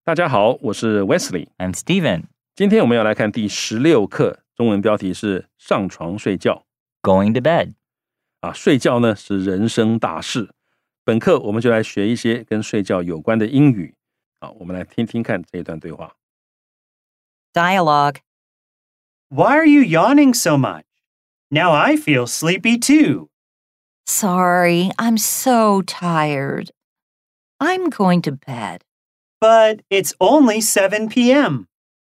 大家好，我是 Wesley， I'm Steven。 今天我们要来看第16课，中文标题是上床睡觉。 Going to bed。 睡觉呢是人生大事。本课我们就来学一些跟睡觉有关的英语。我们来听听看这一段对话。 Dialogue. Why are you yawning so much? Now I feel sleepy too. Sorry, I'm so tired. I'm going to bed. But it's only 7 p.m.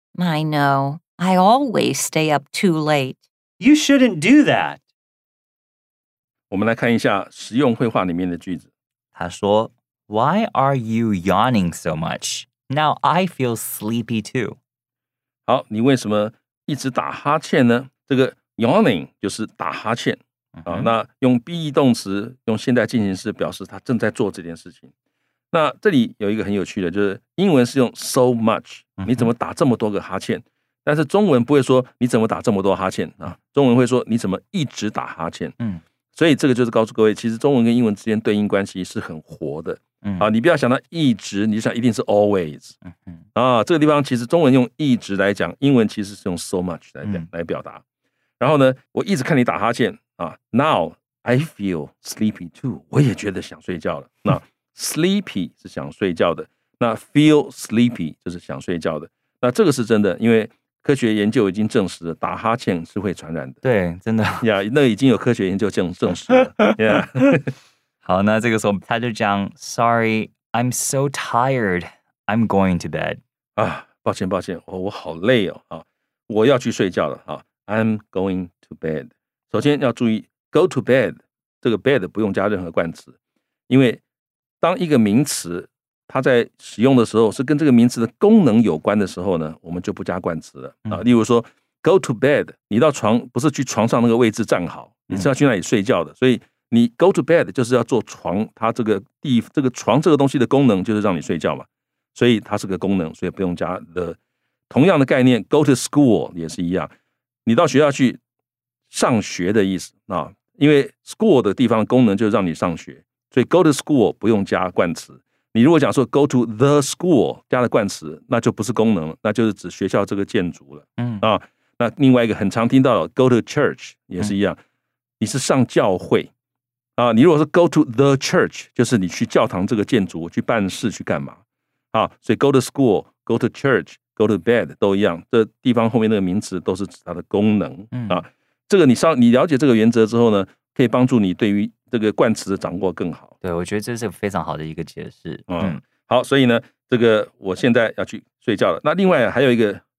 I know. I always stay up too late. You shouldn't do that. 我们来看一下实用绘画里面的句子。 他说 Why are you yawning so much? Now I feel sleepy too. 好，你为什么一直打哈欠呢？这个 yawning 就是打哈欠。那用 be 动词用现在进行式表示他正在做这件事情。那这里有一个很有趣的，就是英文是用 so much， 你怎么打这么多个哈欠？但是中文不会说你怎么打这么多哈欠啊，中文会说你怎么一直打哈欠。所以这个就是告诉各位，其实中文跟英文之间对应关系是很活的。你不要想到一直，你就想一定是 always。这个地方其实中文用一直来讲，英文其实是用 so much 来表达。然后呢，我一直看你打哈欠Now I feel sleepy too， 我也觉得想睡觉了。那sleepy 是想睡觉的，那 feel sleepy 就是想睡觉的。那这个是真的，因为科学研究已经证实了，打哈欠是会传染的。 对，真的那已经有科学研究证实了。 好，那这个时候他就讲 Sorry, I'm so tired. I'm going to bed. 抱歉，我好累哦。我要去睡觉了I'm going to bed。首先要注意 go to bed， 这个 bed 不用加任何冠词，因为当一个名词它在使用的时候是跟这个名词的功能有关的时候呢，我们就不加冠词了。例如说 go to bed， 你到床不是去床上那个位置站好，你是要去那里睡觉的，所以你 go to bed 就是要做床，它这个床这个东西的功能就是让你睡觉嘛，所以它是个功能，所以不用加 the。同样的概念 go to school 也是一样，你到学校去上学的意思因为 school 的地方的功能就是让你上学，所以 go to school 不用加冠词。你如果讲说 go to the school 加了冠词，那就不是功能了，那就是指学校这个建筑了。那另外一个很常听到的 go to church 也是一样，你是上教会你如果是 go to the church， 就是你去教堂这个建筑去办事去干嘛所以 go to school go to church go to bed 都一样，这地方后面那个名词都是指它的功能这个你了解这个原则之后呢，可以帮助你对于这个冠词的掌握更好。 对，我觉得这是非常好的一个解释。 好，所以呢，这个我现在要去睡觉了。那另外还有一个